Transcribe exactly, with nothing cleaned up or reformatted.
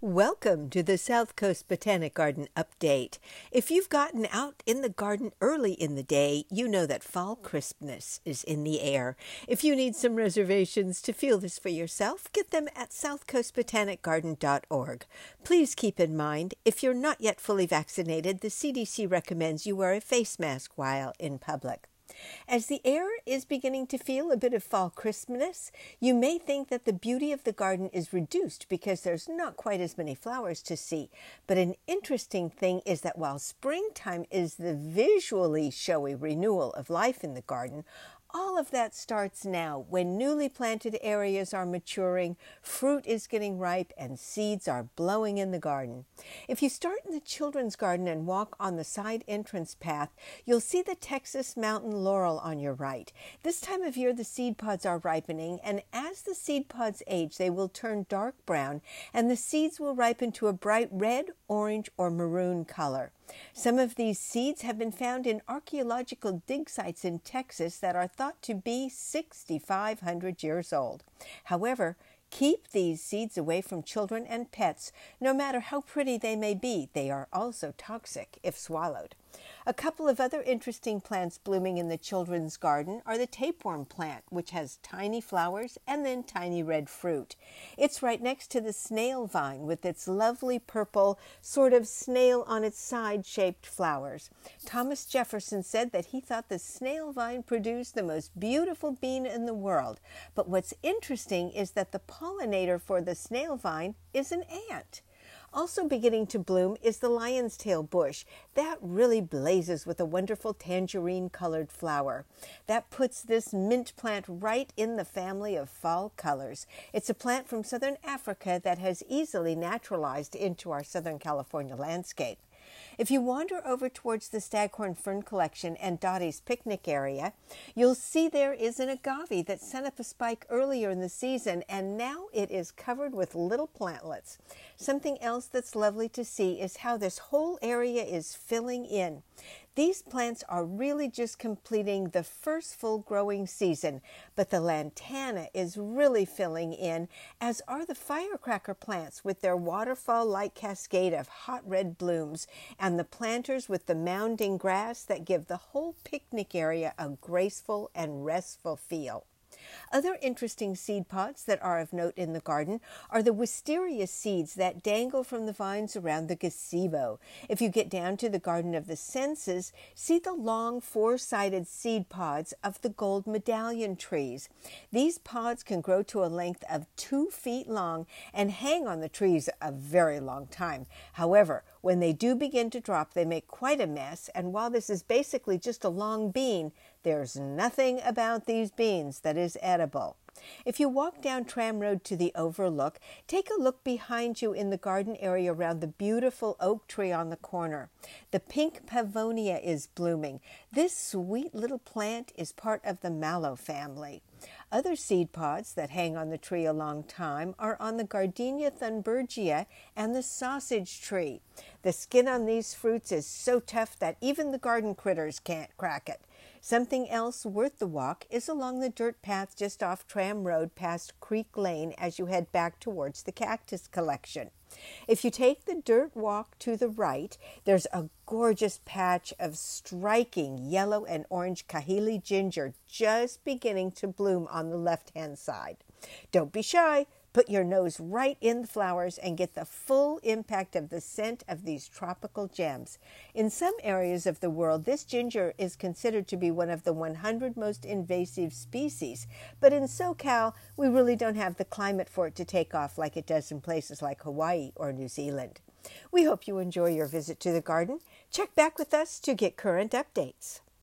Welcome to the South Coast Botanic Garden Update. If you've gotten out in the garden early in the day, you know that fall crispness is in the air. If you need some reservations to feel this for yourself, get them at south coast botanic garden dot org. Please keep in mind, if you're not yet fully vaccinated, the C D C recommends you wear a face mask while in public. As the air is beginning to feel a bit of fall crispness, you may think that the beauty of the garden is reduced because there's not quite as many flowers to see. But an interesting thing is that while springtime is the visually showy renewal of life in the garden, all of that starts now when newly planted areas are maturing, fruit is getting ripe, and seeds are blowing in the garden. If you start in the children's garden and walk on the side entrance path, you'll see the Texas mountain laurel on your right. This time of year, the seed pods are ripening, and as the seed pods age, they will turn dark brown, and the seeds will ripen to a bright red, orange, or maroon color. Some of these seeds have been found in archaeological dig sites in Texas that are thought to be six thousand five hundred years old. However, keep these seeds away from children and pets. No matter how pretty they may be, they are also toxic if swallowed. A couple of other interesting plants blooming in the children's garden are the tapeworm plant, which has tiny flowers and then tiny red fruit. It's right next to the snail vine with its lovely purple, sort of snail on its side shaped flowers. Thomas Jefferson said that he thought the snail vine produced the most beautiful bean in the world. But what's interesting is that the pollinator for the snail vine is an ant. Also beginning to bloom is the lion's tail bush. That really blazes with a wonderful tangerine-colored flower. That puts this mint plant right in the family of fall colors. It's a plant from southern Africa that has easily naturalized into our Southern California landscape. If you wander over towards the Staghorn Fern Collection and Dottie's picnic area, you'll see there is an agave that sent up a spike earlier in the season, and now it is covered with little plantlets. Something else that's lovely to see is how this whole area is filling in. These plants are really just completing the first full growing season, but the lantana is really filling in, as are the firecracker plants with their waterfall-like cascade of hot red blooms, and the planters with the mounding grass that give the whole picnic area a graceful and restful feel. Other interesting seed pods that are of note in the garden are the wisteria seeds that dangle from the vines around the gazebo. If you get down to the Garden of the Senses, see the long four-sided seed pods of the gold medallion trees. These pods can grow to a length of two feet long and hang on the trees a very long time. However, when they do begin to drop, they make quite a mess, and while this is basically just a long bean, there's nothing about these beans that is edible. If you walk down Tram Road to the overlook, take a look behind you in the garden area around the beautiful oak tree on the corner. The pink pavonia is blooming. This sweet little plant is part of the mallow family. Other seed pods that hang on the tree a long time are on the Gardenia thunbergia and the sausage tree. The skin on these fruits is so tough that even the garden critters can't crack it. Something else worth the walk is along the dirt path just off Tram Road past Creek Lane as you head back towards the cactus collection. If you take the dirt walk to the right, there's a gorgeous patch of striking yellow and orange kahili ginger just beginning to bloom on the left-hand side. Don't be shy. Put your nose right in the flowers and get the full impact of the scent of these tropical gems. In some areas of the world, this ginger is considered to be one of the one hundred most invasive species. But in SoCal, we really don't have the climate for it to take off like it does in places like Hawaii or New Zealand. We hope you enjoy your visit to the garden. Check back with us to get current updates.